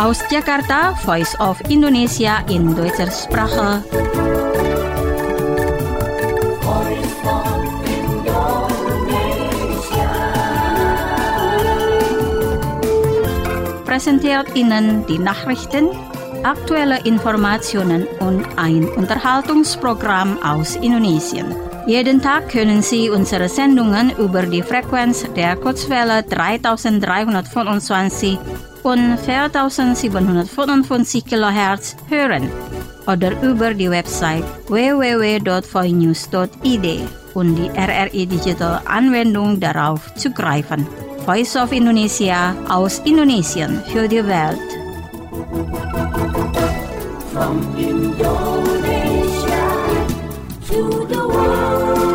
Aus Jakarta, Voice of Indonesia in deutscher Sprache. Präsentiert Ihnen die Nachrichten, aktuelle Informationen und ein Unterhaltungsprogramm aus Indonesien. Jeden Tag können Sie unsere Sendungen über die Frequenz der Kurzwelle 3325 und 4755 kHz hören oder über die Website www.voinews.id und die RRI Digital Anwendung darauf zugreifen. Voice of Indonesia aus Indonesien für die Welt. From Indonesia to the world.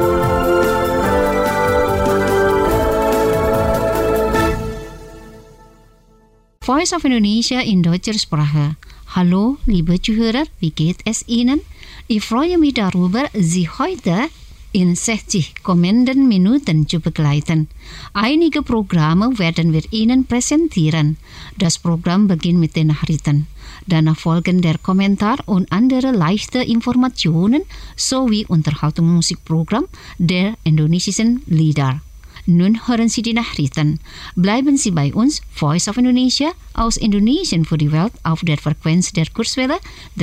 Voice of Indonesia in deutscher Sprache. Hallo, liebe Zuhörer, wie geht es Ihnen? Ich freue mich darüber, Sie heute in 60 kommenden Minuten zu begleiten. Einige Programme werden wir Ihnen präsentieren. Das Programm beginnt mit den Nachrichten. Danach folgen der Kommentar und andere leichte Informationen sowie Unterhaltungsmusikprogramm der indonesischen Lieder. Nun hören Sie die Nachrichten. Bleiben Sie bei uns, Voice of Indonesia, aus Indonesien für die Welt auf der Frequenz der Kurzwelle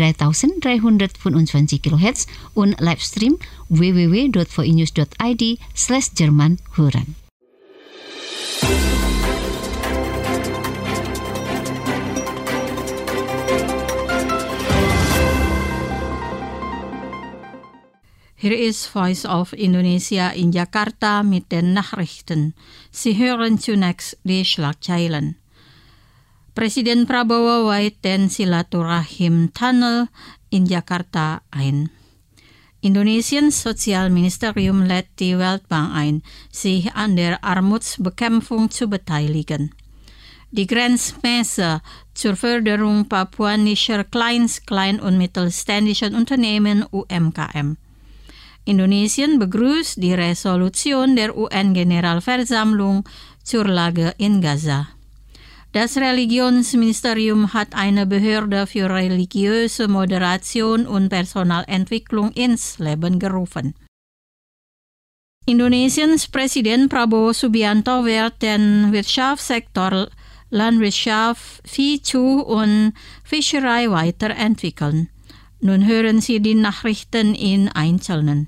3325 kHz und Livestream www.voinews.id/Jerman hören. Hier ist Voice of Indonesia in Jakarta mit den Nachrichten. Sie hören zunächst die Schlagzeilen. Presiden Prabowo weiht den Silaturahim-Tunnel in Jakarta ein. Indonesiens Sozialministerium lädt die Weltbank ein, sich an der Armutsbekämpfung zu beteiligen. Die Grenzmesse zur Förderung papuanischer klein- und mittelständischen Unternehmen UMKM. Indonesien begrüßt die Resolution der UN-Generalversammlung zur Lage in Gaza. Das Religionsministerium hat eine Behörde für religiöse Moderation und Personalentwicklung ins Leben gerufen. Indonesiens Präsident Prabowo Subianto wird den Wirtschaftssektor Landwirtschaft, Viehzucht und Fischerei weiterentwickeln. Nun hören Sie die Nachrichten in Einzelnen.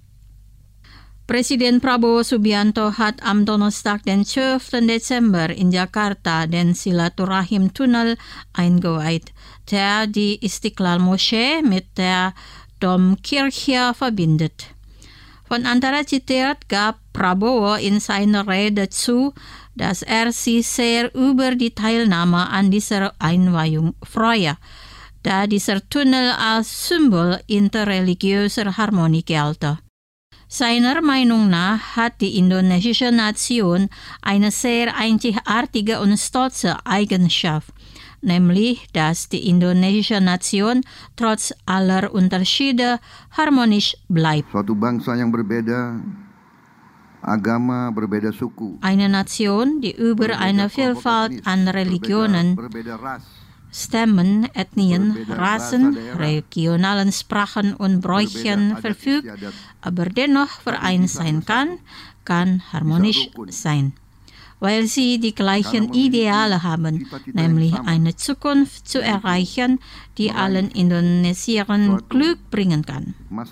Presiden Prabowo Subianto hat am Donnerstag, den 12. Dezember in Jakarta den Silaturahim-Tunnel eingeweiht, der die Istiqlal-Moschee mit der Domkirche verbindet. Von antara zitiert gab Prabowo in seiner Rede zu, dass er sich sehr über die Teilnahme an dieser Einweihung freue, da dieser Tunnel als Symbol interreligiöser Harmonie gelte. Seiner Meinung nach hat die indonesische Nation eine sehr einzigartige und stolze Eigenschaft, nämlich dass die indonesische Nation trotz aller Unterschiede harmonisch bleibt. Suatu bangsa yang berbeda, agama, berbeda suku. Eine Nation, die über eine Vielfalt an Religionen, Stämmen, Ethnien, Rassen, regionalen Sprachen und Bräuchen verfügt, aber dennoch vereint sein kann harmonisch sein, weil sie die gleichen Ideale haben, nämlich eine Zukunft zu erreichen, die allen Indonesiern Glück bringen kann.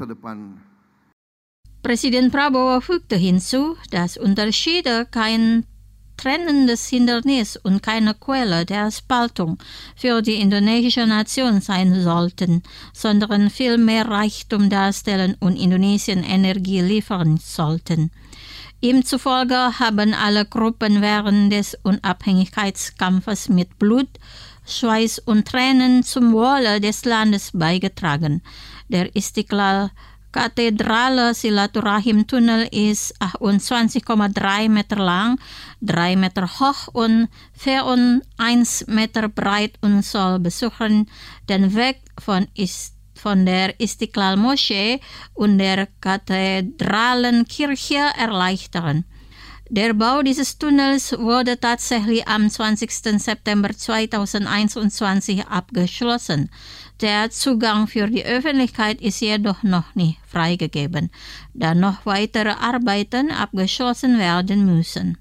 Präsident Prabowo fügte hinzu, dass Unterschiede kein trennendes Hindernis und keine Quelle der Spaltung für die indonesische Nation sein sollten, sondern vielmehr Reichtum darstellen und Indonesien Energie liefern sollten. Ihm zufolge haben alle Gruppen während des Unabhängigkeitskampfes mit Blut, Schweiß und Tränen zum Wohle des Landes beigetragen. Der Istiqlal-Kathedrale Silaturahim-Tunnel ist 28,3 Meter lang, 3 Meter hoch und 1 Meter breit und soll Besuchern den Weg von der Istiqlal-Moschee und der Kathedralenkirche erleichtern. Der Bau dieses Tunnels wurde tatsächlich am 20. September 2021 abgeschlossen. Der Zugang für die Öffentlichkeit ist jedoch noch nicht freigegeben, da noch weitere Arbeiten abgeschlossen werden müssen.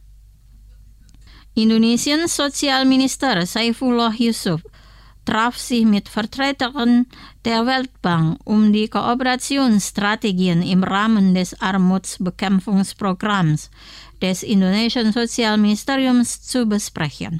Indonesiens Sozialminister Saifullah Yusuf traf sich mit Vertretern der Weltbank, um die Kooperationsstrategien im Rahmen des Armutsbekämpfungsprogramms des Indonesischen Sozialministeriums zu besprechen.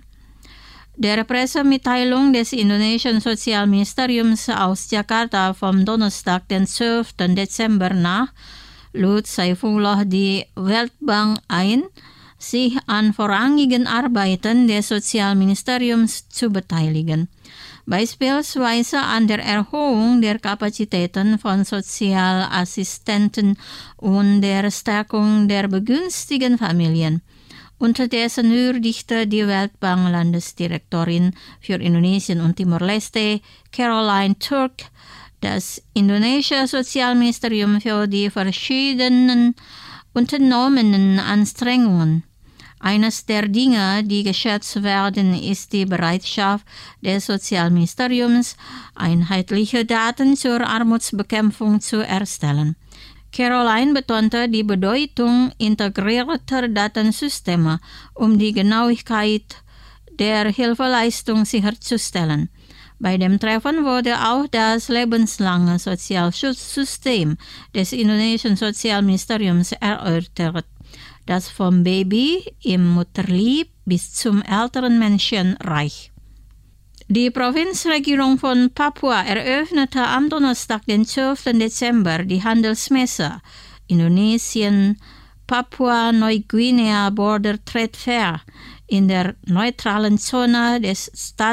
Der Pressemitteilung des Indonesischen Sozialministeriums aus Jakarta vom Donnerstag, den 12. Dezember nach, lud Saifullah die Weltbank ein, sich an vorangigen Arbeiten des Sozialministeriums zu beteiligen, beispielsweise an der Erhöhung der Kapazitäten von Sozialassistenten und der Stärkung der begünstigten Familien. Unterdessen würdigte die Weltbank-Landesdirektorin für Indonesien und Timor-Leste, Caroline Turk, das indonesische Sozialministerium für die verschiedenen unternommenen Anstrengungen. Eines der Dinge, die geschätzt werden, ist die Bereitschaft des Sozialministeriums, einheitliche Daten zur Armutsbekämpfung zu erstellen. Caroline betonte die Bedeutung integrierter Datensysteme, um die Genauigkeit der Hilfeleistung sicherzustellen. Bei dem Treffen wurde auch das lebenslange Sozialschutzsystem des indonesischen Sozialministeriums erörtert, das vom Baby im Mutterleib bis zum älteren Menschen reicht. Die Provinzregierung von Papua eröffnete am Donnerstag, den 12. Dezember, die Handelsmesse Indonesien Papua-Neuguinea Border Trade Fair in der neutralen Zone des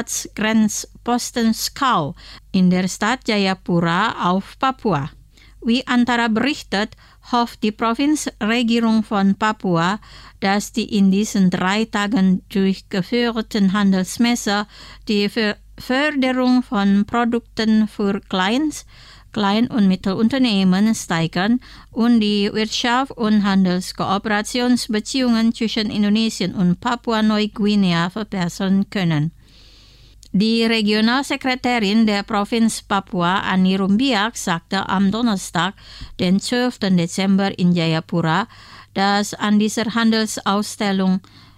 Staatsgrenzpostens Kau in der Stadt Jayapura auf Papua. Wie Antara berichtet, hofft die Provinzregierung von Papua, dass die in diesen 3 Tagen durchgeführten Handelsmesse die Förderung von Produkten für Klein- und Mittelunternehmen steigern und die Wirtschaft- und Handelskooperationsbeziehungen zwischen Indonesien und Papua-Neuguinea verbessern können. Die Regionalsekretärin der Provinz Papua, Ani Rumbiak, sagte am Donnerstag, den 12. Dezember in Jayapura, dass an dieser Handelsausstellung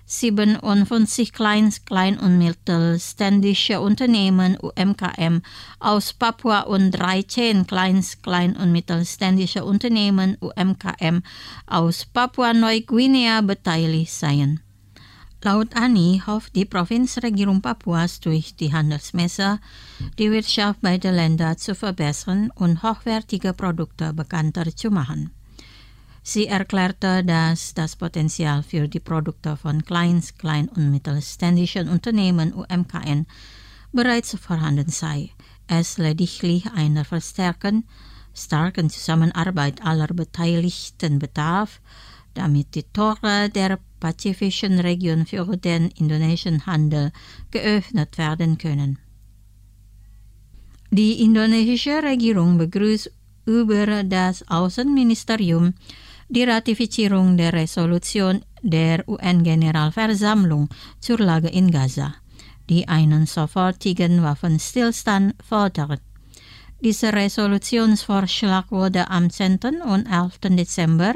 57 klein- und mittelständische Unternehmen UMKM aus Papua und 13 klein- und mittelständische Unternehmen UMKM aus Papua-Neuguinea beteiligt seien. Laut Ani hofft die Provinzregierung Papuas durch die Handelsmesse die Wirtschaft beider Länder zu verbessern und hochwertige Produkte bekannter zu machen. Sie erklärte, dass das Potenzial für die Produkte von klein- und mittelständischen Unternehmen UMKM bereits vorhanden sei. Es lediglich einer starken Zusammenarbeit aller Beteiligten bedarf, damit die Tore der pazifischen Region für den indonesischen Handel geöffnet werden können. Die indonesische Regierung begrüßt über das Außenministerium die Ratifizierung der Resolution der UN-Generalversammlung zur Lage in Gaza, die einen sofortigen Waffenstillstand fordert. Dieser Resolutionsvorschlag wurde am 10. und 11. Dezember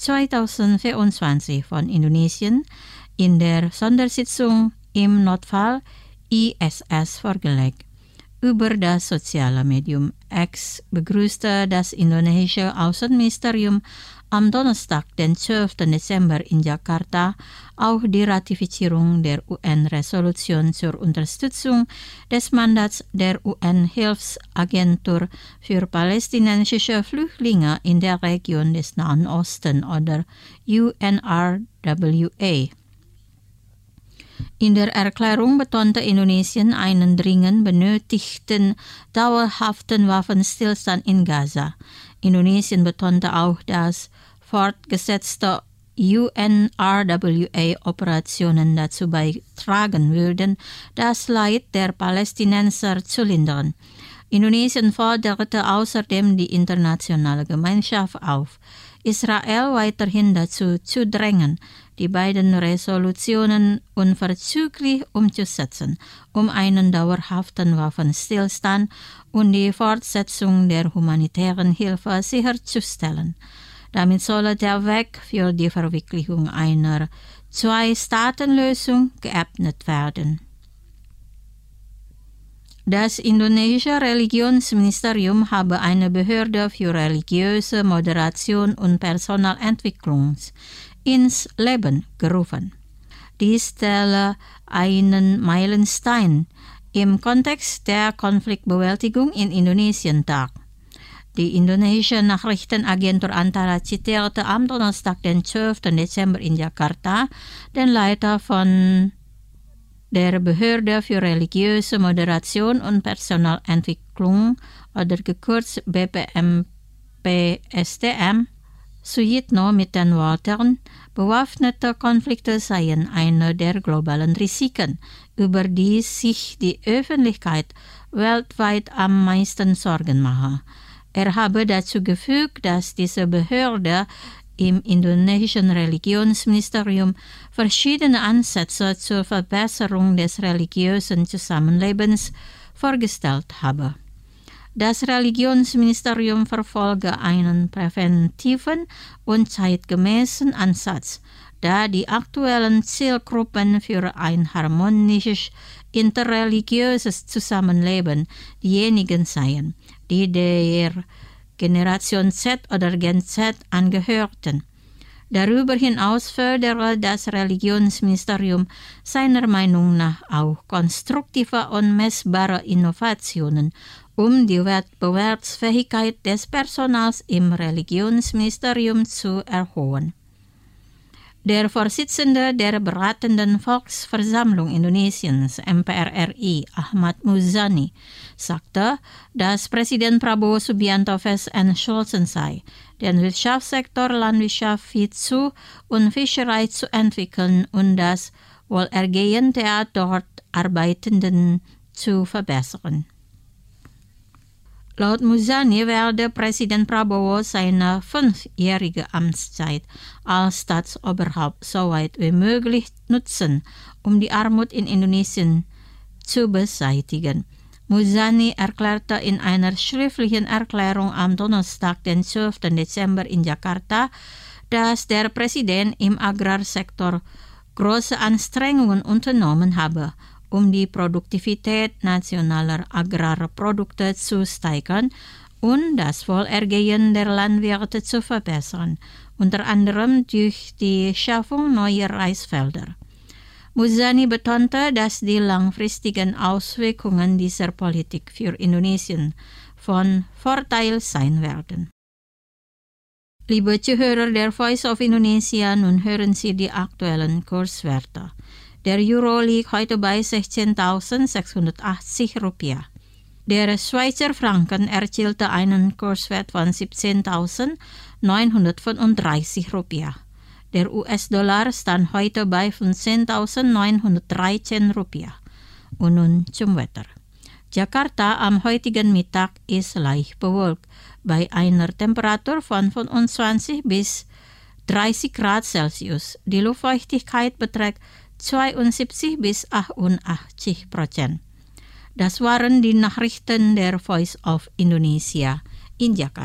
2024 von Indonesien in der Sondersitzung im Notfall ISS vorgelegt. Über das soziale Medium X begrüßte das indonesische Außenministerium am Donnerstag, den 12. Dezember in Jakarta, auch die Ratifizierung der UN-Resolution zur Unterstützung des Mandats der UN-Hilfsagentur für palästinensische Flüchtlinge in der Region des Nahen Osten oder UNRWA. In der Erklärung betonte Indonesien einen dringend benötigten dauerhaften Waffenstillstand in Gaza. Indonesien betonte auch, dass fortgesetzte UNRWA-Operationen dazu beitragen würden, das Leid der Palästinenser zu lindern. Indonesien forderte außerdem die internationale Gemeinschaft auf, Israel weiterhin dazu zu drängen, die beiden Resolutionen unverzüglich umzusetzen, um einen dauerhaften Waffenstillstand und die Fortsetzung der humanitären Hilfe sicherzustellen. Damit solle der Weg für die Verwirklichung einer Zwei-Staaten-Lösung geebnet werden. Das indonesische Religionsministerium habe eine Behörde für religiöse Moderation und Personalentwicklung ins Leben gerufen. Dies stelle einen Meilenstein im Kontext der Konfliktbewältigung in Indonesien dar. Die indonesische Nachrichtenagentur Antara zitierte am Donnerstag, den 12. Dezember in Jakarta, den Leiter von der Behörde für religiöse Moderation und Personalentwicklung oder gekürzt BPMP-STM, Suyitno mit den Worten, bewaffnete Konflikte seien eine der globalen Risiken, über die sich die Öffentlichkeit weltweit am meisten Sorgen mache. Er habe dazu gefügt, dass diese Behörde im indonesischen Religionsministerium verschiedene Ansätze zur Verbesserung des religiösen Zusammenlebens vorgestellt habe. Das Religionsministerium verfolge einen präventiven und zeitgemäßen Ansatz, da die aktuellen Zielgruppen für ein harmonisches interreligiöses Zusammenleben diejenigen seien, die der Generation Z oder Gen Z angehörten. Darüber hinaus fördere das Religionsministerium seiner Meinung nach auch konstruktive und messbare Innovationen, um die Wettbewerbsfähigkeit des Personals im Religionsministerium zu erhöhen. Der Vorsitzende der Beratenden Volksversammlung Indonesiens, MPR-RI, Ahmad Muzani, sagte, dass Präsident Prabowo Subianto fest entschlossen sei, den Wirtschaftssektor Landwirtschaft, Viehzucht und Fischerei zu entwickeln und das Wohlergehen der dort Arbeitenden zu verbessern. Laut Muzani werde Präsident Prabowo seine 5-jährige Amtszeit als Staatsoberhaupt so weit wie möglich nutzen, um die Armut in Indonesien zu beseitigen. Muzani erklärte in einer schriftlichen Erklärung am Donnerstag, den 12. Dezember in Jakarta, dass der Präsident im Agrarsektor große Anstrengungen unternommen habe, um die Produktivität nationaler Agrarprodukte zu steigern und das Wohlergehen der Landwirte zu verbessern, unter anderem durch die Schaffung neuer Reisfelder. Muzani betonte, dass die langfristigen Auswirkungen dieser Politik für Indonesien von Vorteil sein werden. Liebe Zuhörer der Voice of Indonesia, nun hören Sie die aktuellen Kurswerte. Der Euro liegt heute bei 16.680 Rupiah. Der Schweizer Franken erzielte einen Kurswert von 17.935 Rupiah. Der US-Dollar stand heute bei 15.913 Rupiah. Und nun zum Wetter. Jakarta am heutigen Mittag ist leicht bewölkt, bei einer Temperatur von 25 bis 30 Grad Celsius. Die Luftfeuchtigkeit beträgt 72 bis 88%. Das waren die Nachrichten der Voice of Indonesia in Jakarta.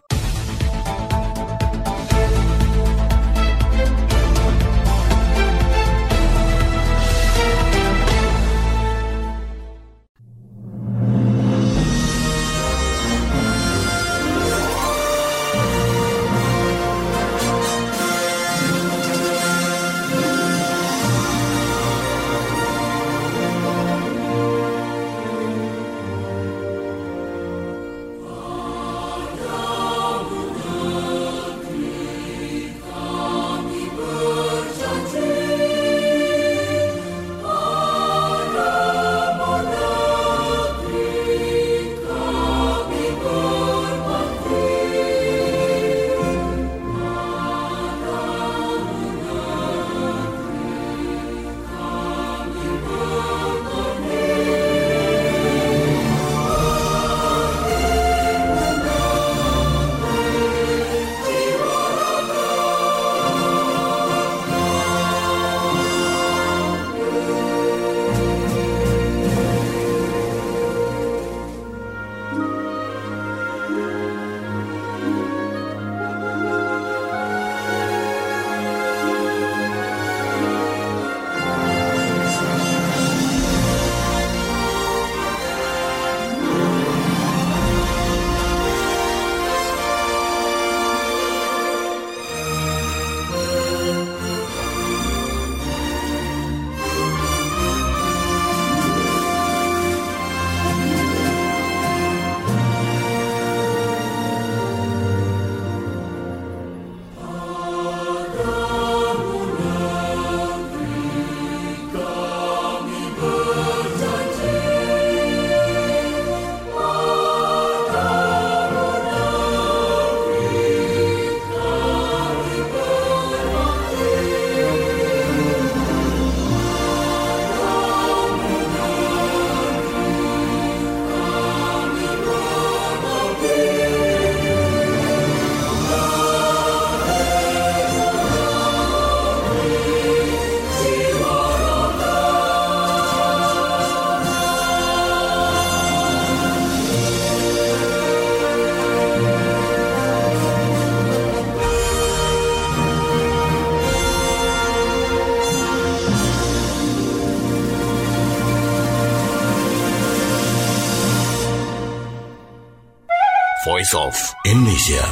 Voice of Indonesia.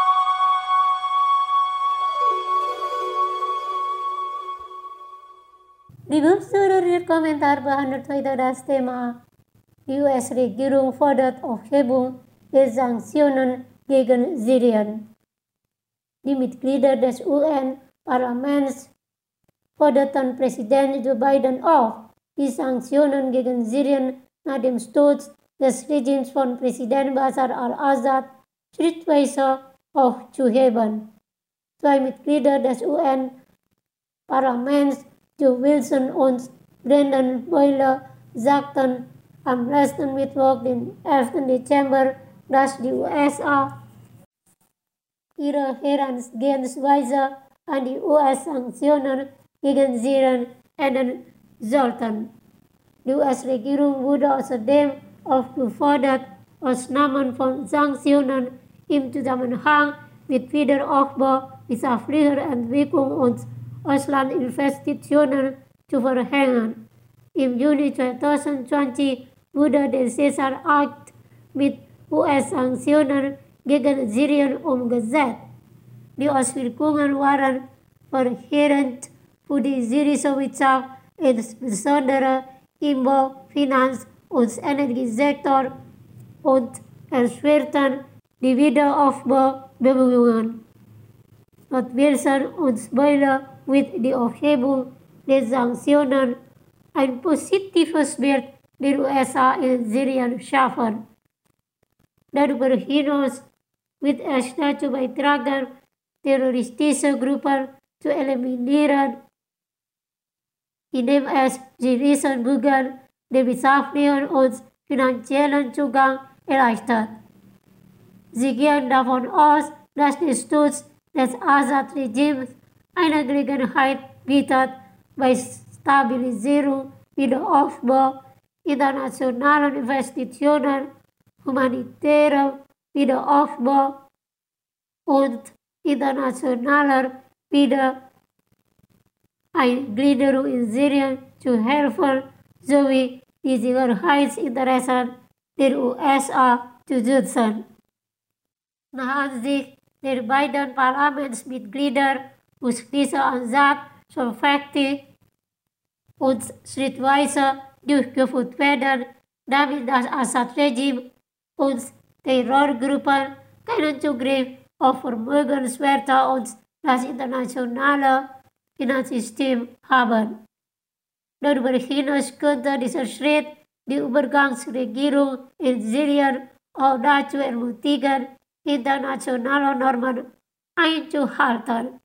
Die bestuurder komentar behandelt heute das Thema. Die US-Regierung fordert Aufhebung der Sanktionen gegen Syrien. Die Mitglieder des UN-Parlaments forderten Präsident Joe Biden auf, die Sanktionen gegen Syrien nach dem Sturz des Regimes von Präsident Bashar al-Assad schrittweise aufzuheben. Zwei Mitglieder des UN-Parlaments, Joe Wilson und Brendan Boyle, sagten am letzten Mittwoch, den 11. Dezember, dass die USA ihre Herangehensweise an die US-Sanktionen gegen Syrien ändern sollten. Die US-Regierung wurde außerdem aufgefordert, Ausnahmen von Sanktionen im Zusammenhang mit Wiederaufbau, wirtschaftlicher Entwicklung und Auslandinvestitionen zu verhängen. Im Juni 2020 wurde der Caesar-Akt mit US-Sanktionen gegen Syrien umgesetzt. Die Auswirkungen waren verheerend für die syrische Wirtschaft, insbesondere im Bau-, Finanz- und Energiesektor, und erschwerten die Wiederaufbaubemühungen. Laut Wilson und Boyle wird die Aufhebung der Sanktionen ein positives Bild der USA in Syrien schaffen. Darüber hinaus wird es dazu beitragen, terroristische Gruppen zu eliminieren, indem es zivilisten Bürgern den wirtschaftlichen und finanziellen Zugang erleichtert. Sie gehen davon aus, dass der Sturz des Assad-Regimes eine Gelegenheit bietet, bei Stabilisierung, Wiederaufbau, internationalen Investitionen, humanitärem Wiederaufbau und internationaler Wiedereingliederung in Syrien zu helfen, sowie die Sicherheitsinteressen der USA zu schützen. Nach Ansicht der beiden Parlamentsmitglieder muss dieser Ansatz sorgfältig und schrittweise durchgeführt werden, damit das Assad-Regime und Terrorgruppen keinen Zugriff auf Vermögenswerte und das internationale Finanzsystem haben. Darüber hinaus könnte dieser Schritt die Übergangsregierung in Syrien auch dazu ermutigen, internationale Normen einzuhalten.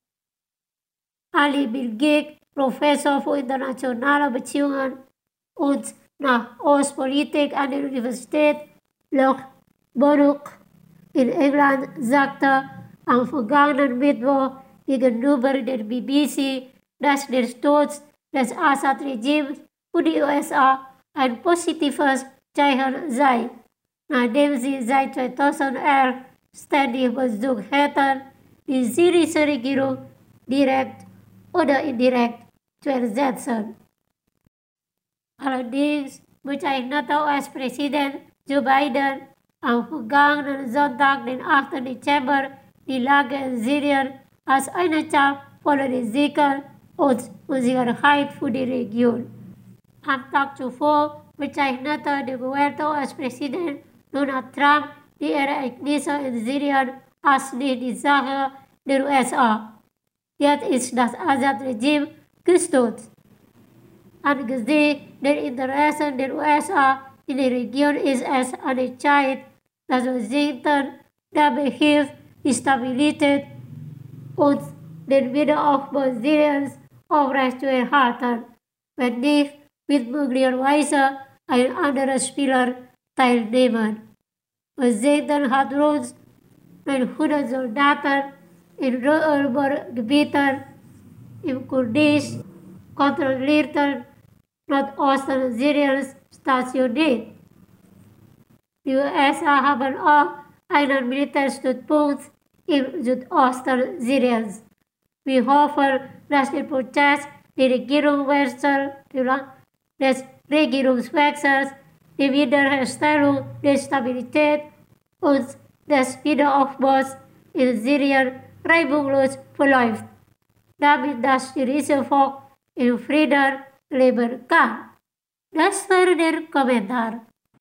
Ali Bilgik, Professor für internationale Beziehungen und Nahostpolitik an der Universität Loughborough in England, sagte am vergangenen Mittwoch gegenüber der BBC, dass der Sturz des Assad-Regimes für die USA ein positives Zeichen sei, nachdem sie seit 2011 ständig versucht hätten, die syrische Regierung direkt oder indirekt zu ersetzen. Allerdings bezeichnete US-Präsident Joe Biden am vergangenen Sonntag, den 8. Dezember, die Lage in Syrien als eine Zeit voller Risiken und Unsicherheit für die Region. Am Tag zuvor bezeichnete der gewählte US-Präsident Donald Trump die Ereignisse in Syrien als nicht die Sache der USA. Jetzt ist das Assad-Regime gestürzt. Angesichts der Interessen der USA in der Region ist es an der Zeit, dass Washington dabei hilft, die Stabilität und den Wiederaufbau Syriens aufrechtzuerhalten. Wenn nicht, wird möglicherweise ein anderer Spieler teilnehmen. Washington hat rund 900 Soldaten in Rohölberggebieten im kurdisch kontrollierten Nordosten Syriens stationiert. Die USA haben auch einen Militärstützpunkt im Südosten Syriens. Wir hoffen, dass der Prozess des Regierungswechsels, die Wiederherstellung der Stabilität und das Wiederaufbaus in Syrien reibungslos verläuft, damit das syrische Volk in Frieden leben kann. Das war der Kommentar.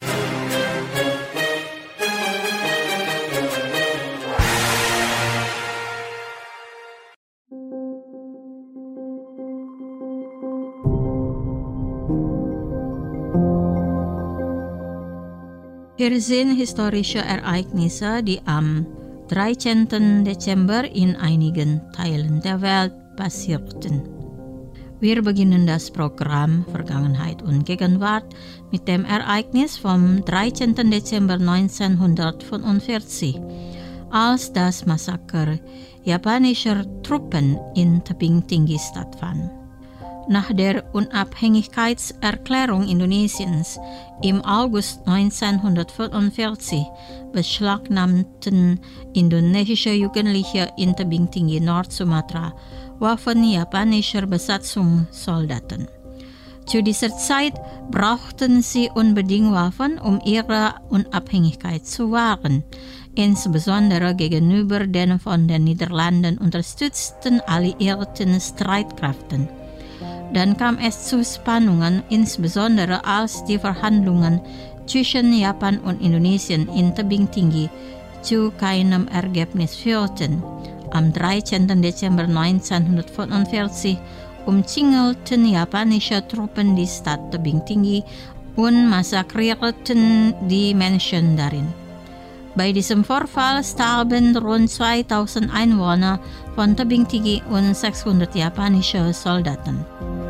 Hier sind historische Ereignisse, die am 13. Dezember in einigen Teilen der Welt passierten. Wir beginnen das Programm Vergangenheit und Gegenwart mit dem Ereignis vom 13. Dezember 1945, als das Massaker japanischer Truppen in Tebing Tinggi stattfand. Nach der Unabhängigkeitserklärung Indonesiens im August 1945 beschlagnahmten indonesische Jugendliche in Tebing Tinggi, Nord-Sumatra, Waffen japanischer Besatzungssoldaten. Zu dieser Zeit brauchten sie unbedingt Waffen, um ihre Unabhängigkeit zu wahren, insbesondere gegenüber den von den Niederlanden unterstützten alliierten Streitkräften. Dann kam es zu Spannungen, insbesondere als die Verhandlungen zwischen Japan und Indonesien in Tebing Tinggi zu keinem Ergebnis führten. Am 13. Dezember 1945 umzingelten japanische Truppen die Stadt Tebing Tinggi und massakrierten die Menschen darin. Bei diesem Vorfall starben rund 2000 Einwohner von Tebing Tinggi und 600 japanische Soldaten.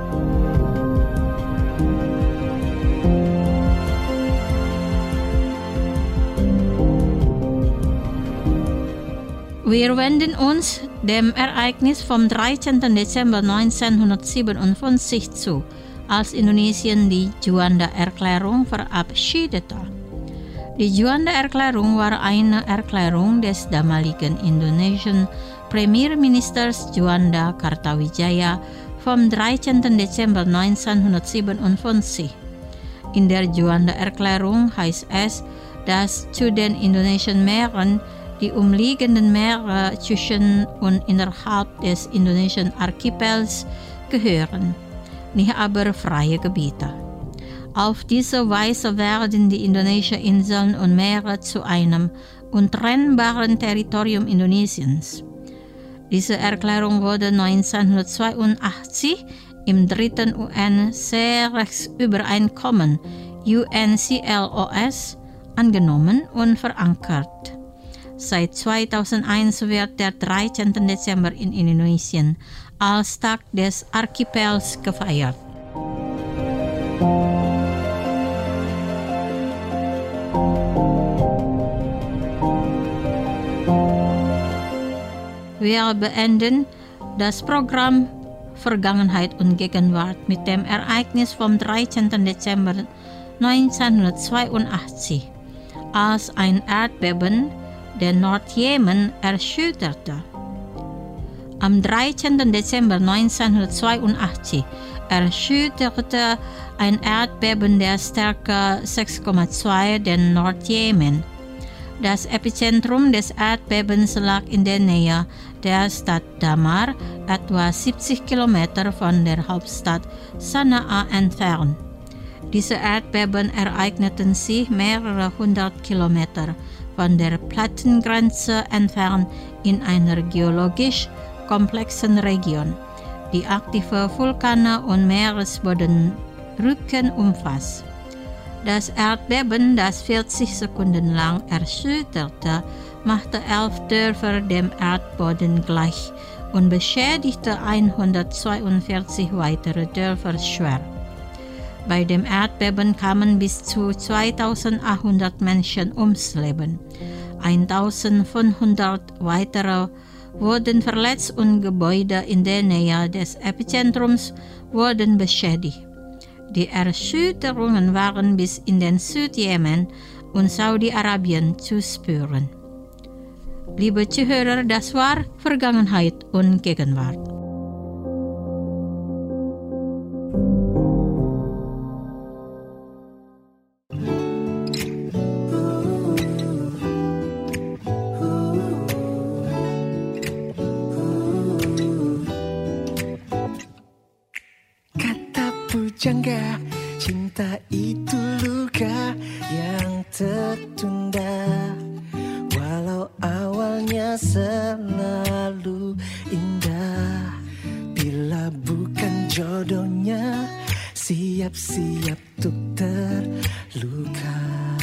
Wir wenden uns dem Ereignis vom 13. Dezember 1957 zu, als Indonesien die Juanda-Erklärung verabschiedete. Die Juanda-Erklärung war eine Erklärung des damaligen indonesischen Premierministers Juanda Kartawijaya vom 13. Dezember 1957. In der Juanda-Erklärung heißt es, dass zu den indonesischen Meeren die umliegenden Meere zwischen und innerhalb des indonesischen Archipels gehören, nicht aber freie Gebiete. Auf diese Weise werden die indonesischen Inseln und Meere zu einem untrennbaren Territorium Indonesiens. Diese Erklärung wurde 1982 im 3. UN-Seerechtsübereinkommen UNCLOS angenommen und verankert. Seit 2001 wird der 13. Dezember in Indonesien als Tag des Archipels gefeiert. Wir beenden das Programm Vergangenheit und Gegenwart mit dem Ereignis vom 13. Dezember 1982, als ein Erdbeben den Nordjemen erschütterte. Am 13. Dezember 1982 erschütterte ein Erdbeben der Stärke 6,2 den Nordjemen. Das Epizentrum des Erdbebens lag in der Nähe der Stadt Damar, etwa 70 Kilometer von der Hauptstadt Sanaa entfernt. Diese Erdbeben ereigneten sich mehrere hundert Kilometer von der Plattengrenze entfernt in einer geologisch komplexen Region, die aktive Vulkane und Meeresbodenrücken umfasst. Das Erdbeben, das 40 Sekunden lang erschütterte, machte 11 Dörfer dem Erdboden gleich und beschädigte 142 weitere Dörfer schwer. Bei dem Erdbeben kamen bis zu 2800 Menschen ums Leben. 1500 weitere wurden verletzt und Gebäude in der Nähe des Epizentrums wurden beschädigt. Die Erschütterungen waren bis in den Südjemen und Saudi-Arabien zu spüren. Liebe Zuhörer, das war Vergangenheit und Gegenwart. pujangga, cinta itu luka yang tertunda. Walau awalnya selalu indah, bila bukan jodohnya, siap-siap untuk terluka.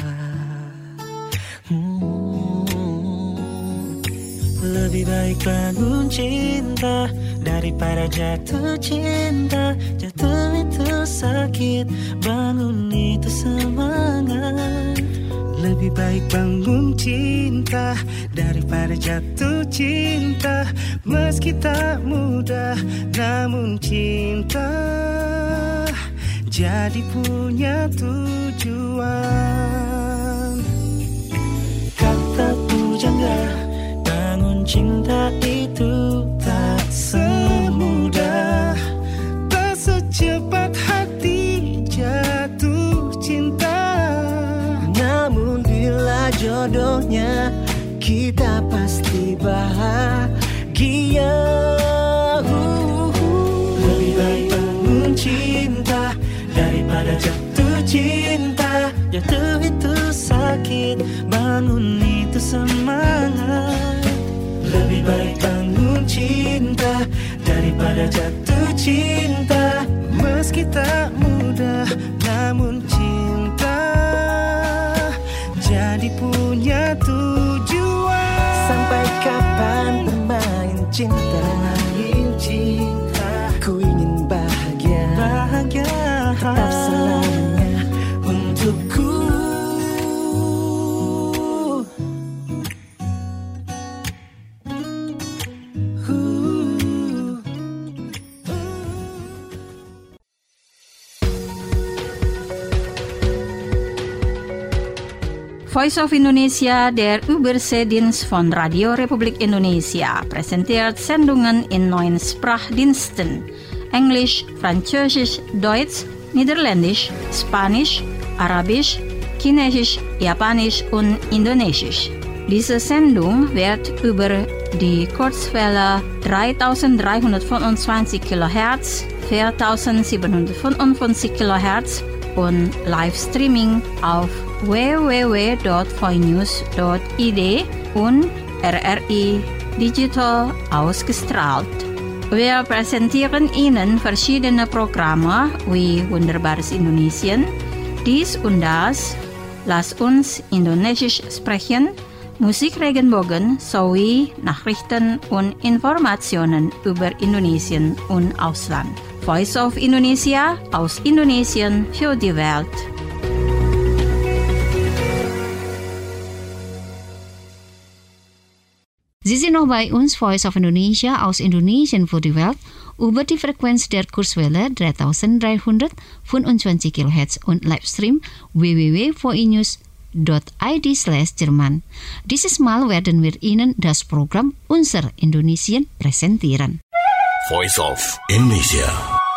Lebih baik bangun cinta daripada jatuh cinta. Jatuh itu sakit, bangun itu semangat. Lebih baik bangun cinta daripada jatuh cinta. Meski tak mudah, namun cinta jadi punya tujuan. Kata pujangga, bangun cinta itu tak semudah, tak secepat hati jatuh cinta. Namun bila jodohnya, kita pasti bahagia. Lebih baik bangun cinta daripada jatuh cinta. Jatuh itu sakit, bangun itu semangat. Lebih baik bangun cinta daripada jatuh cinta. Meski tak mudah, namun cinta jadi punya tujuan. Sampai kapan bermain cinta? Ku ingin bahagia, tetap selamanya untukku. Voice of Indonesia, der Überseedienst von Radio Republik Indonesia, präsentiert Sendungen in 9 Sprachdiensten: Englisch, Französisch, Deutsch, Niederländisch, Spanisch, Arabisch, Chinesisch, Japanisch und Indonesisch. Diese Sendung wird über die Kurzwelle 3325 kHz, 4755 kHz und Livestreaming auf www.voinews.id und RRI Digital ausgestrahlt. Wir präsentieren Ihnen verschiedene Programme wie Wunderbares Indonesien, dies und das, Lass uns Indonesisch sprechen, Musik Regenbogen sowie Nachrichten und Informationen über Indonesien und Ausland. Voice of Indonesia aus Indonesien für die Welt. Sie sind noch bei uns, Voice of Indonesia aus Indonesien für die Welt, über die Frequenz der Kurzwelle 3325 kHz und Livestream www.voinews.id/Jerman. Dieses Mal werden wir Ihnen das Programm Unser Indonesien präsentieren. Voice of Indonesia.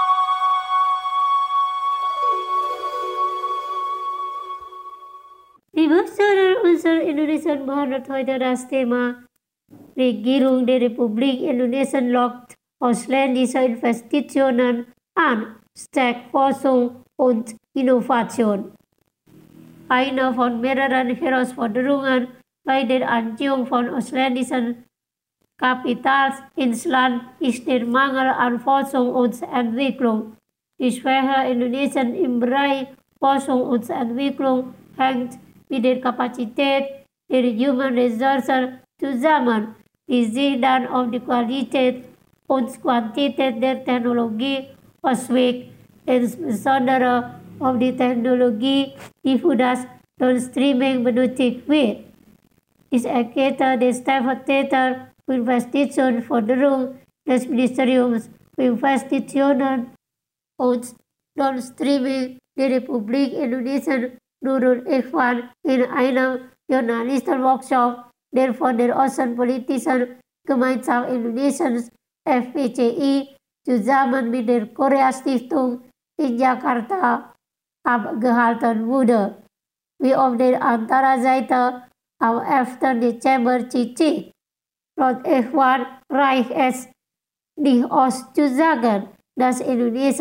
Liebe Hörer, unser Indonesien behandelt heute das Thema Regierung der Republik Indonesien lockt ausländische Investitionen an, stärkt Forschung und Innovation. Eine von mehreren Herausforderungen bei der Anziehung von ausländischen Kapitals ins Land ist der Mangel an Forschung und Entwicklung. Die Schwäche Indonesien im Bereich Forschung und Entwicklung hängt mit der Kapazität der Human Resources zusammen, die sich dann auf die Qualität und Quantität der Technologie auswirkt, insbesondere auf die Technologie, die für das Downstreaming benötigt wird. Ich erkenne den Stellvertreter für Investitionsförderung des Ministeriums für Investitionen und Downstreaming der Republik Indonesien, Nurul Ikhwan, in einem Journalistenworkshop, der von der Außenpolitischen Gemeinschaft Indonesiens FPCI zusammen mit der Korea-Stiftung in Jakarta abgehalten wurde, wie auf der anderen Seite am 11. Dezember zitiert. Laut Ikhwan reicht es nicht aus zu sagen, dass Indonesien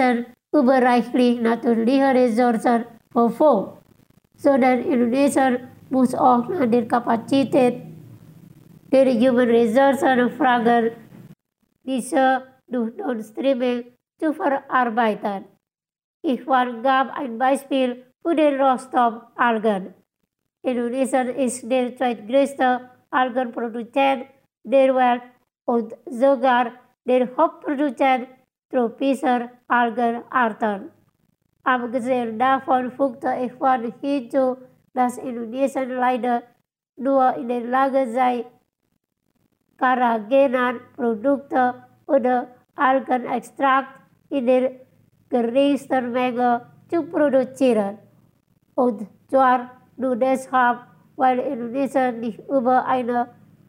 überreichlich natürliche Ressourcen verfügt, sondern Indonesien muss auch nach der Kapazität der Human Ressourcen fragen, diese durch Non-Streaming zu verarbeiten. Ikhwan gab ein Beispiel für den Rohstoff-Algen. Indonesien ist der zweitgrößte Algenproduzent der Welt und sogar der Hauptproduzent tropischer Algenarten. Abgesehen davon fügte Ikhwan hinzu, dass Indonesien leider nur in der Lage sei, karagenen Produkte oder Algenextrakt in der geringsten Menge zu produzieren. Und zwar nur deshalb, weil Indonesien nicht über eine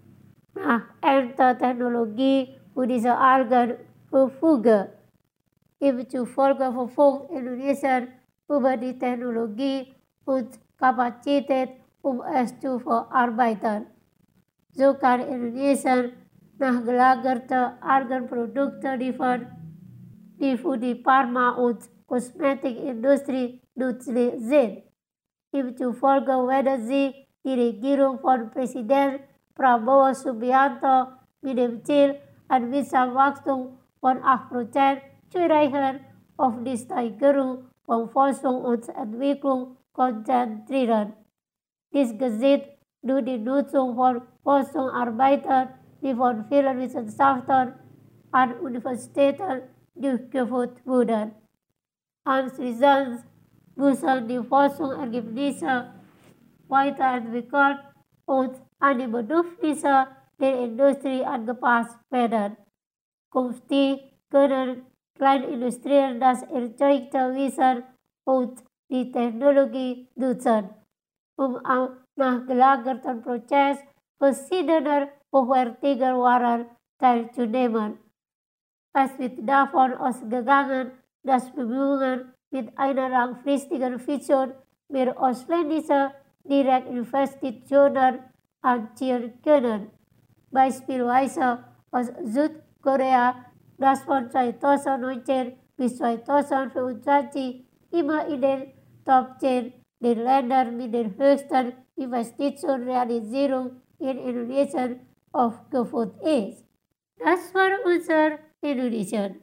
Erntetechnologie für diese Algen verfüge. Ihm zufolge verfügt Indonesien über die Technologie und Kapazität, um es zu verarbeiten. So kann Indonesien nachgelagerte Algenprodukte liefern, die für die Pharma- und Kosmetikindustrie nützlich sind. Ihm zufolge werde sie die Regierung von Präsident Prabowo Subianto mit dem Ziel, ein Wirtschaftswachstum von 8% zu erreichen, auf die Steigerung von Forschung und Entwicklung konzentrieren. Dies geschieht durch die Nutzung von Forschungsarbeiten, die von vielen Wissenschaftlern an Universitäten durchgeführt wurden. Anschließend müssen die Forschungsergebnisse weiterentwickelt und an die Bedürfnisse der Industrie angepasst werden. Künftig können Kleinindustrien das erzeugte Wissen und die Technologie nutzen, um am nachgelagerten Prozess verschiedener hochwertiger Waren teilzunehmen. Es wird davon ausgegangen, dass Bemühungen mit einer langfristigen Vision mehr ausländische Direktinvestitionen anziehen können. Beispielsweise aus Südkorea, das von 2019 bis 2025 immer in den Top 10 der Länder mit der höchsten Investitionsrealisierung in Indonesien aufgeführt ist. Das war unser Indonesien.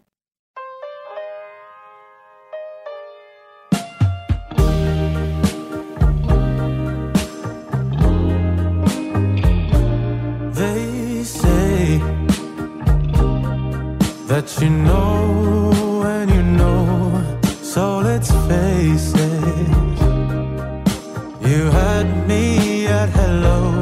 They say that you know and you know, so let's face it. You had me at hello.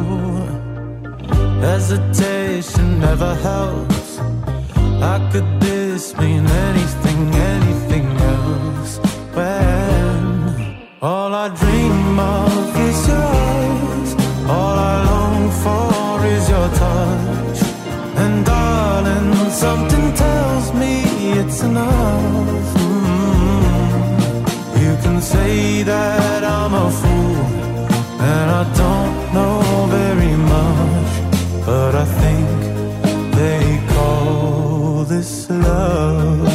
Hesitation never helps. How could this mean anything, anything else? When all I dream of is yours, all I long for is your touch. And darling, something tells me it's enough. You can say that I'm a fool and I don't know very much, but I think they call this love.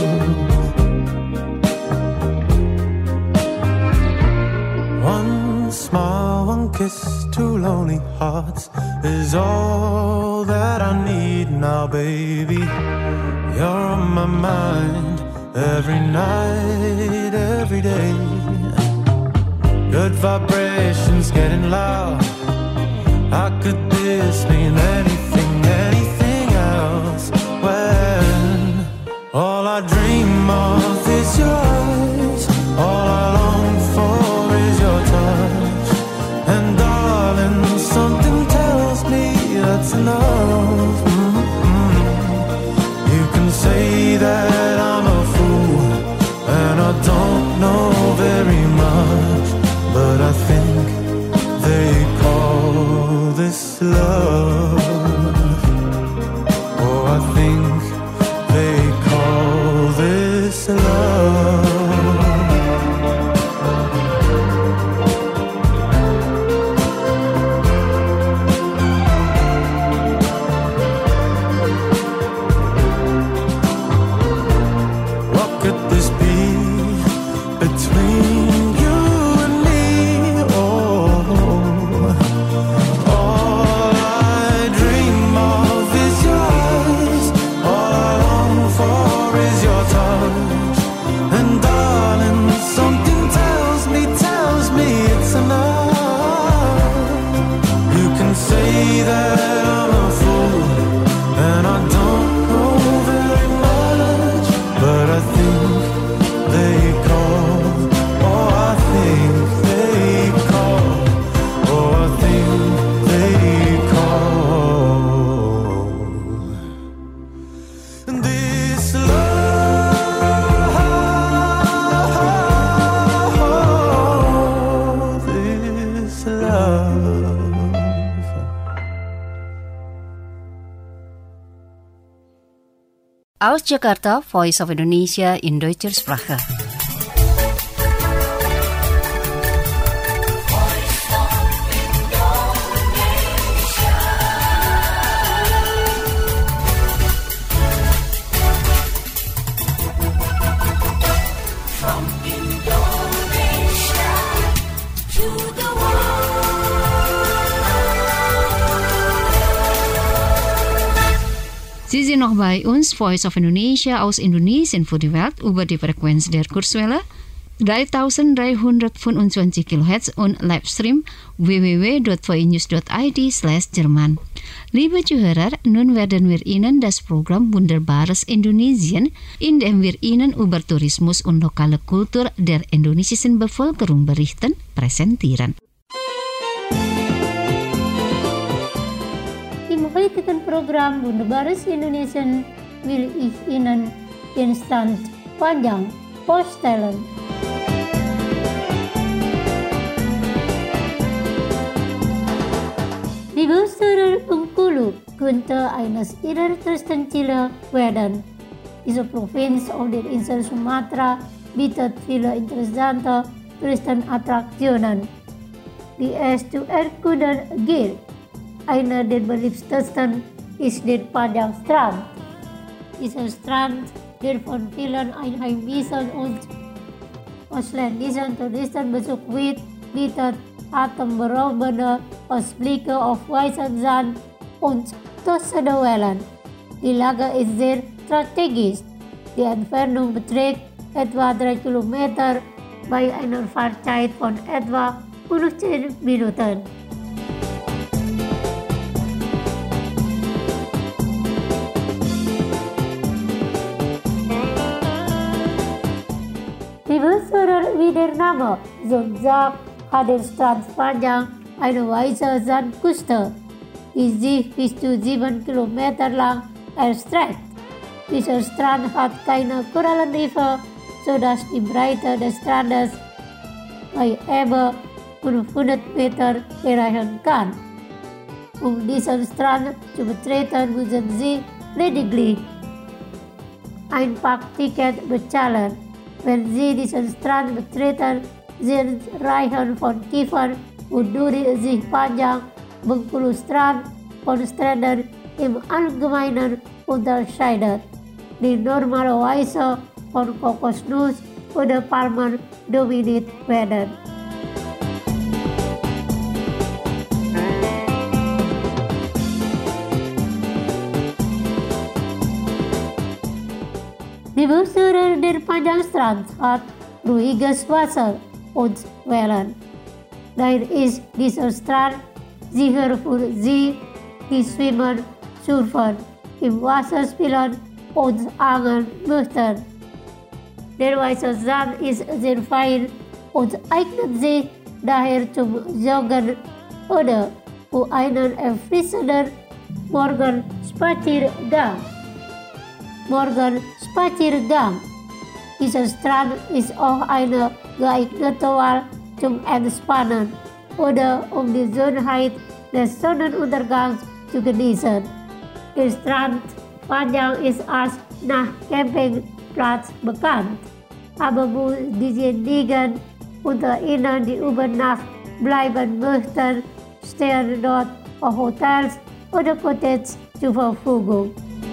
One smile, one kiss, two lonely hearts is all that I need now, baby. You're on my mind every night, every day. Good vibrations getting loud. How could this mean anything, anything else? When all I dream of is yours, all I long for is your touch. And darling, something tells me that's enough. You can say that I'm a fool and I don't know very much, but I think they call this love. Aus Jakarta, Voice of Indonesia in Deutscher Sprache. Sie sind noch bei uns, Voice of Indonesia aus Indonesien für die Welt über die Frequenz der Kurzwelle 3325 kHz und Livestream www.voinews.id/Jerman. Liebe Zuhörer, nun werden wir Ihnen das Programm Wunderbares Indonesien, in dem wir Ihnen über Tourismus und lokale Kultur der indonesischen Bevölkerung berichten, präsentieren. Im heutigen Programm Wunderbares Indonesien will ich Ihnen den Strand Panjang vorstellen. Die Wüste Bengkulu könnte eines ihrer Touristenziele werden. Diese Provinz auf der Insel Sumatra bietet viele interessante Touristenattraktionen, die es zu erkunden gilt. Einer der beliebtesten ist der Panjang Strand. Dieser Strand, der von vielen Einheimischen und ausländischen Touristen besucht wird, bietet atemberaubende Ausblicke auf weißen Sand und tosende Wellen. Die Lage ist sehr strategisch. Die Entfernung beträgt etwa 3 Kilometer bei einer Fahrzeit von etwa 15 Minuten. Die Wüste wie der Name schon sagt, hat der Strand Panjang eine weiße Sandküste, die sich bis zu 7 Kilometer lang erstreckt. Dieser Strand hat keine Korallenriffe, sodass die Breite des Strandes bei Ebbe 500 Meter erreichen kann. Um diesen Strand zu betreten, müssen Sie lediglich ein Parkticket bezahlen. Wenn Sie diesen Strand betreten, sind Reihen von Kiefern und Duri sich Panjang Bengkulu Strand von Stränden im Allgemeinen unterscheidet, die normalerweise von Kokosnuss oder Palmen dominiert werden. Die Wüste der Panjang Strand hat ruhiges Wasser und Wellen. Daher ist dieser Strand sicher für Sie, die schwimmen, surfen, im Wasser spielen und angeln möchten. Der weiße Sand ist sehr fein und eignet sich daher zum Joggen oder für einen erfrischenden Morgenspaziergang. Dieser Strand ist auch eine geeignete Wahl zum Entspannen oder um die Schönheit des Sonnenuntergangs zu genießen. Der Strand Panjang ist als Nachtcampingplatz bekannt, aber für diejenigen unter Ihnen, die über Nacht bleiben möchten, stehen dort auch Hotels oder Cottages zur Verfügung.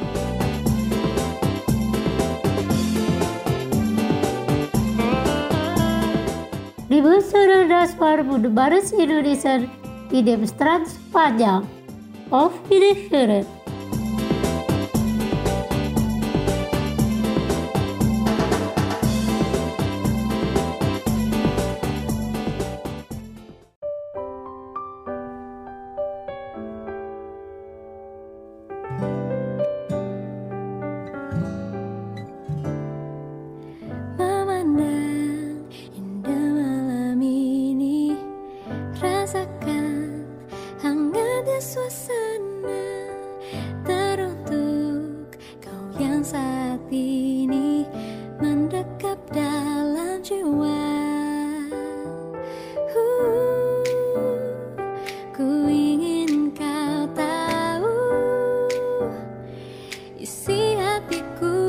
Die Wüste das war Wunderbares Indonesien in dem Strand Panjang. Auf Wiederhören! Isi hatiku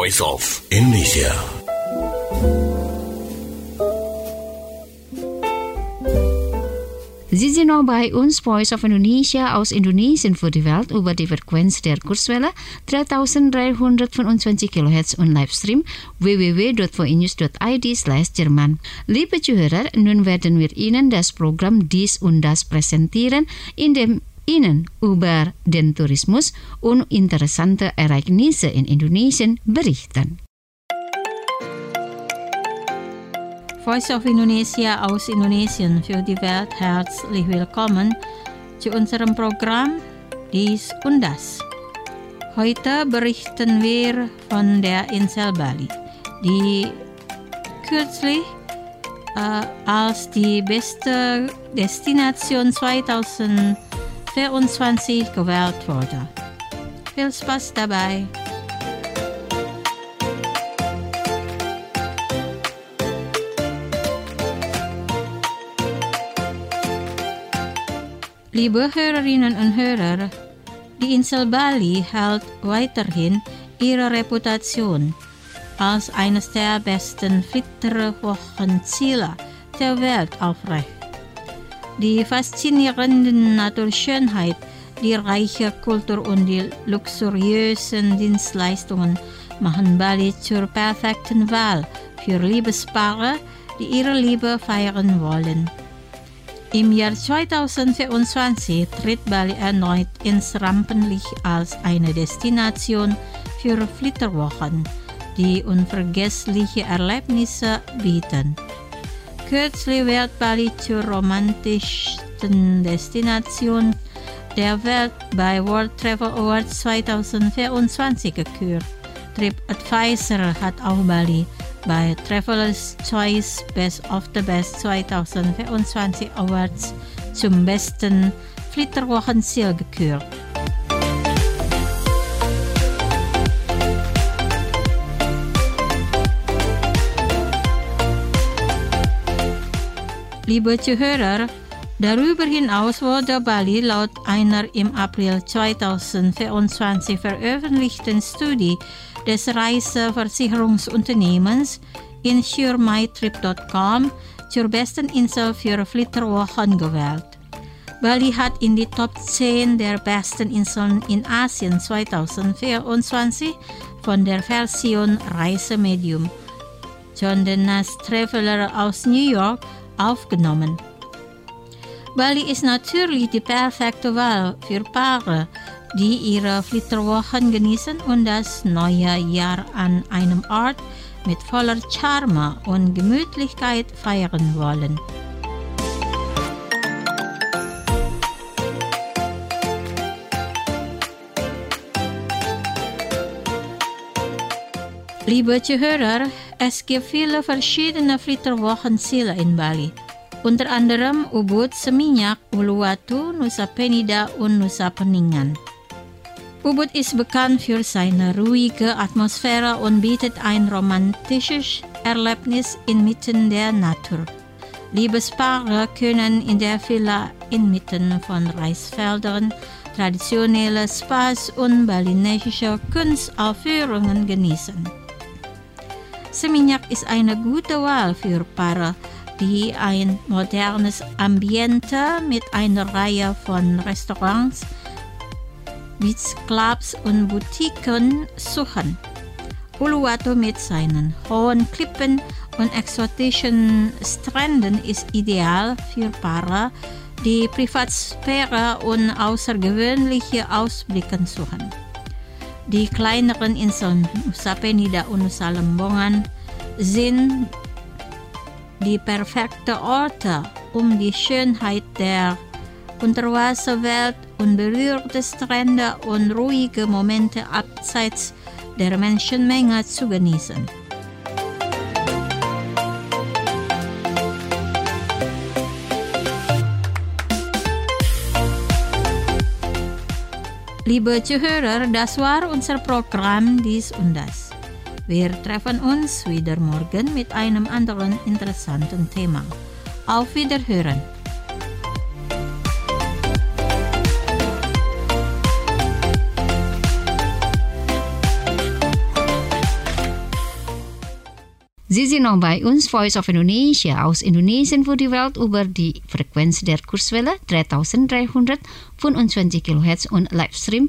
Voice of Indonesia. Sie sind noch bei uns, Voice of Indonesia aus Indonesien für die Welt über die Frequenz der Kurzwelle 3325 kHz und Livestream www.voinews.id/Jerman. Liebe Zuhörer, nun werden wir Ihnen das Programm Dies und Das präsentieren, in dem Ihnen über den Tourismus und interessante Ereignisse in Indonesien berichten. Voice of Indonesia aus Indonesien für die Welt, herzlich willkommen zu unserem Programm Dies und Das. Heute berichten wir von der Insel Bali, die kürzlich als die beste Destination 2024 gewählt wurde. Viel Spaß dabei! Liebe Hörerinnen und Hörer, die Insel Bali hält weiterhin ihre Reputation als eines der besten Flitterwochenziele der Welt aufrecht. Die faszinierende Naturschönheit, die reiche Kultur und die luxuriösen Dienstleistungen machen Bali zur perfekten Wahl für Liebespaare, die ihre Liebe feiern wollen. Im Jahr 2024 tritt Bali erneut ins Rampenlicht als eine Destination für Flitterwochen, die unvergessliche Erlebnisse bieten. Kürzlich wird Bali zur romantischsten Destination der Welt bei World Travel Awards 2024 gekürt. TripAdvisor hat auch Bali bei Travelers Choice Best of the Best 2024 Awards zum besten Flitterwochenziel gekürt. Liebe Zuhörer, darüber hinaus wurde Bali laut einer im April 2024 veröffentlichten Studie des Reiseversicherungsunternehmens InsureMyTrip.com zur besten Insel für Flitterwochen gewählt. Bali hat in die Top 10 der besten Inseln in Asien 2024 von der Version Reisemedium Condé Nast Traveler aus New York aufgenommen. Bali ist natürlich die perfekte Wahl für Paare, die ihre Flitterwochen genießen und das neue Jahr an einem Ort mit voller Charme und Gemütlichkeit feiern wollen. Liebe Zuhörer, es gibt viele verschiedene Flitterwochenziele in Bali. Unter anderem Ubud, Seminyak, Uluwatu, Nusa Penida und Nusa Peningan. Ubud ist bekannt für seine ruhige Atmosphäre und bietet ein romantisches Erlebnis inmitten der Natur. Liebespaare können in der Villa inmitten von Reisfeldern traditionelle Spas und balinesische Kunstaufführungen genießen. Seminyak ist eine gute Wahl für Paare, die ein modernes Ambiente mit einer Reihe von Restaurants, Beachclubs und Boutiquen suchen. Uluwatu mit seinen hohen Klippen und exotischen Stränden ist ideal für Paare, die Privatsphäre und außergewöhnliche Ausblicke suchen. Die kleineren Inseln Nusa Penida und Nusa Lembongan sind die perfekten Orte, um die Schönheit der Unterwasserwelt, unberührte Strände und ruhige Momente abseits der Menschenmenge zu genießen. Liebe Zuhörer, das war unser Programm Dies und Das. Wir treffen uns wieder morgen mit einem anderen interessanten Thema. Auf Wiederhören! Sie sind noch bei uns, Voice of Indonesia, aus Indonesien für die Welt über die Frequenz der Kurzwelle 3325 kHz und Livestream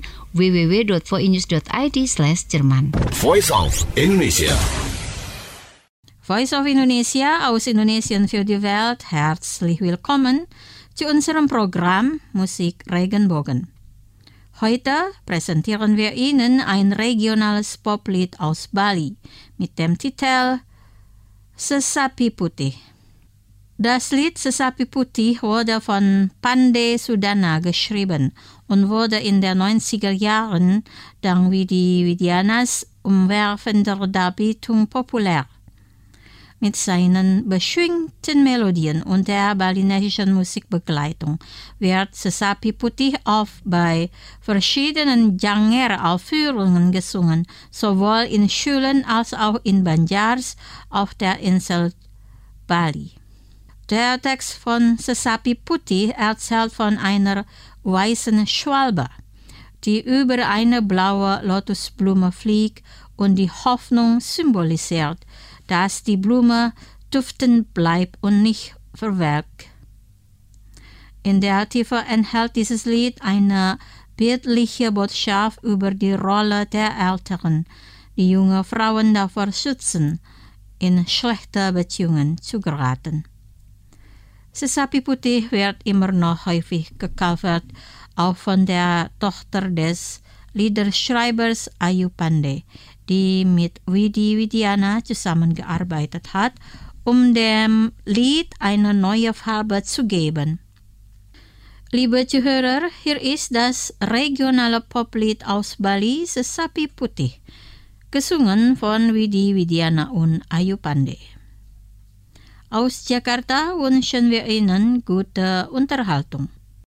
www.voinews.id/Jerman. Voice of Indonesia. Voice of Indonesia aus Indonesien für die Welt, herzlich willkommen zu unserem Programm Musik Regenbogen. Heute präsentieren wir Ihnen ein regionales Poplied aus Bali mit dem Titel Sesapi Putih. Das Lied Sesapi Putih wurde von Pandey Sudana geschrieben und wurde in den 90er Jahren dank Widi Widianas umwerfender Darbietung populär. Mit seinen beschwingten Melodien und der balinesischen Musikbegleitung wird Sesapi Putih oft bei verschiedenen Genre-Aufführungen gesungen, sowohl in Schulen als auch in Banjars auf der Insel Bali. Der Text von Sesapi Putih erzählt von einer weißen Schwalbe, die über eine blaue Lotusblume fliegt und die Hoffnung symbolisiert, dass die Blume duften bleibt und nicht verwelkt. In der Tiefe enthält dieses Lied eine bildliche Botschaft über die Rolle der Älteren, die junge Frauen davor schützen, in schlechte Beziehungen zu geraten. Sesapi Putih wird immer noch häufig gecovert, auch von der Tochter des Liederschreibers Ayu Pandey, die mit Widi Widiana zusammengearbeitet hat, um dem Lied eine neue Farbe zu geben. Liebe Zuhörer, hier ist das regionale Poplied aus Bali, Sesapi Putih, gesungen von Widi Widiana und Ayu Pandey. Aus Jakarta wünschen wir Ihnen gute Unterhaltung.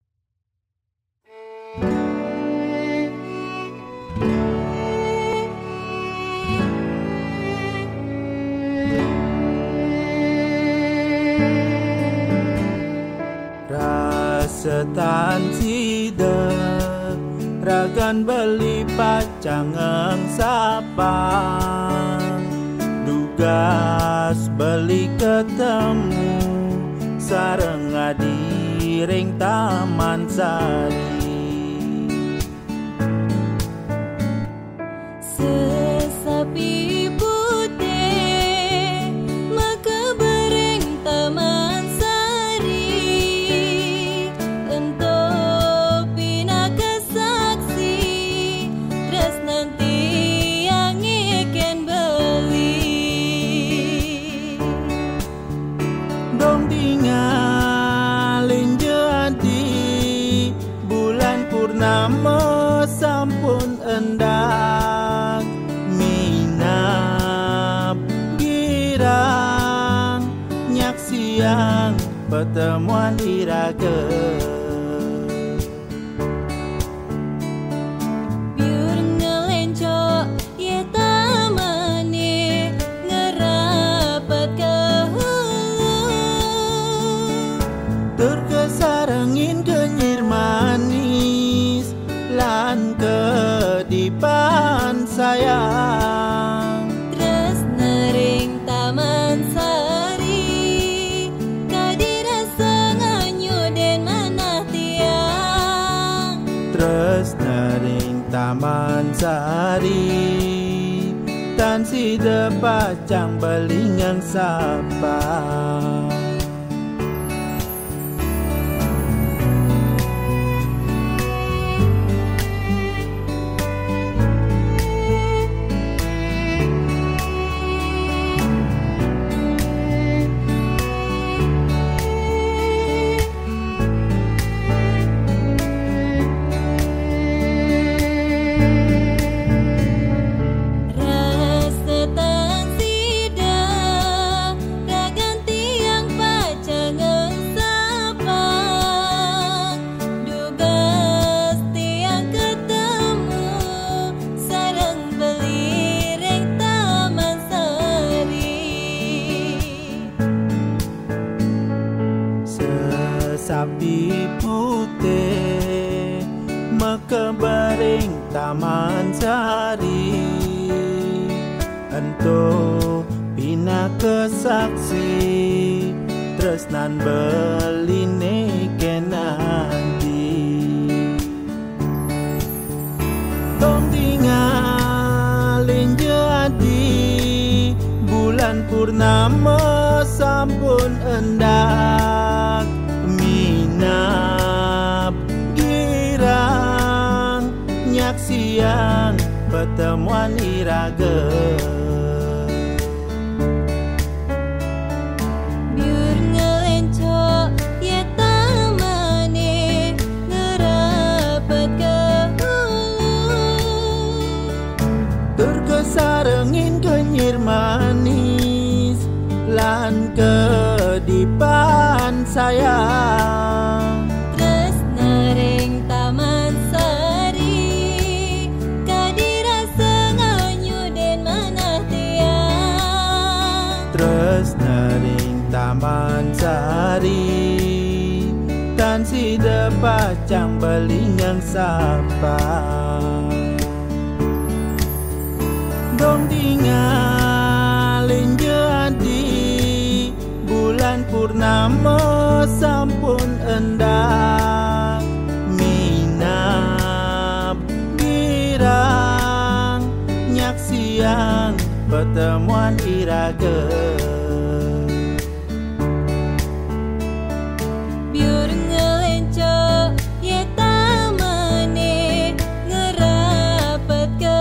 Setan sider ragan beli pacangang sapang dugas beli ketemu sareng ngadi ring Taman Sari. Sesapi putih maka bereng Taman nama sampun endak minap girang nyak siang pertemuan iraga biur ngelenco ye tamani ngerapat ke hulu terkesarengin kenyir manis lan kedipan sayang terus nering Taman Sari kadirasa nganyu den manah tiang terus nering Taman Sari tan si depacang belingang sapa. Sesapi putih maka bereng Taman Sari ento pina kesaksi tresnan beline kenanti tong tingalin jadi bulan purnama sampun endak minap girang nyak siang pertemuan iraga sarengin kenyir manis lan kedipan sayang tresna ring taman sari kadirasa nganyu den manah tiang tresna ring taman sari tan si depacang belingang sapa dong tingalin jadi bulan purnama sampun endak minap girang nyak siang pertemuan iraga biur ngelenco ye tamane ngerapet ke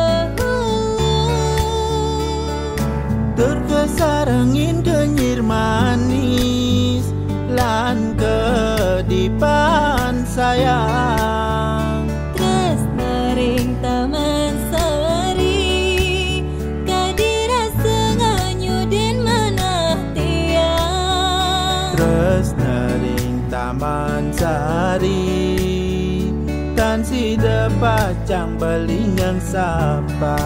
terkesarengin kenyir manis lan kedipan sayang tresna ring taman sari kadirasa nganyu den manah tiang tresna ring taman sari tan si depacang belingang sapa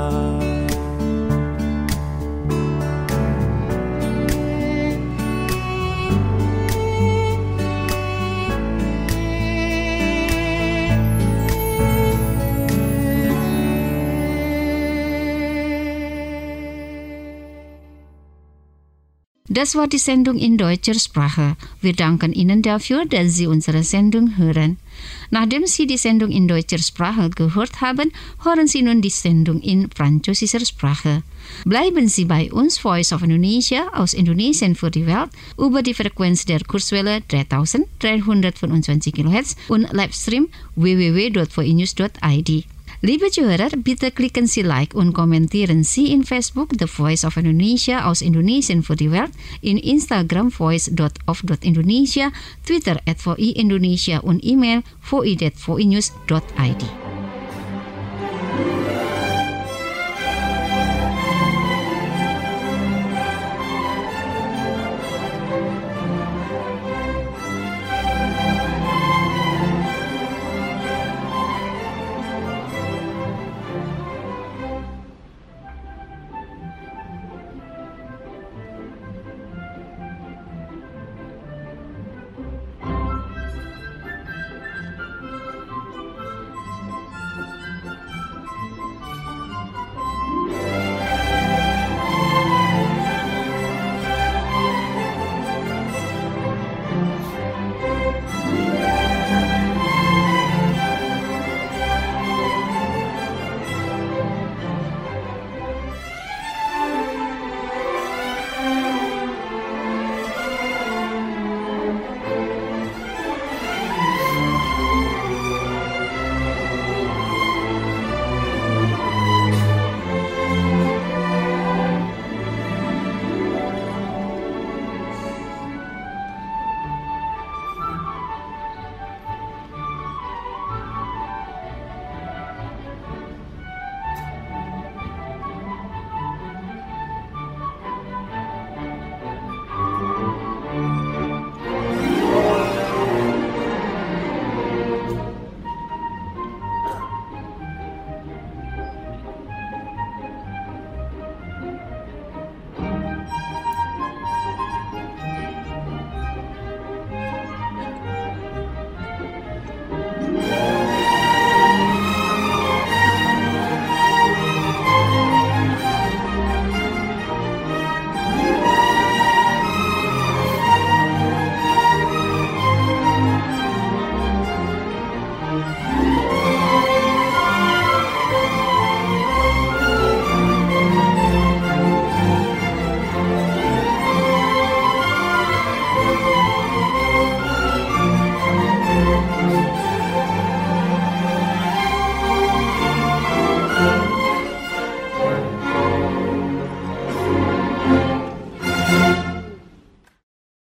Das war die Sendung in deutscher Sprache. Wir danken Ihnen dafür, dass Sie unsere Sendung hören. Nachdem Sie die Sendung in deutscher Sprache gehört haben, hören Sie nun die Sendung in französischer Sprache. Bleiben Sie bei uns, Voice of Indonesia aus Indonesien für die Welt, über die Frequenz der Kurzwelle 3325 kHz und Livestream www.voinews.id. Liebe Zuhörer, bitte klicken Sie Like und kommentieren Sie in Facebook The Voice of Indonesia aus Indonesien für die Welt, in Instagram voice.of.indonesia, Twitter @voi Indonesia und E-Mail voi@voinews.id.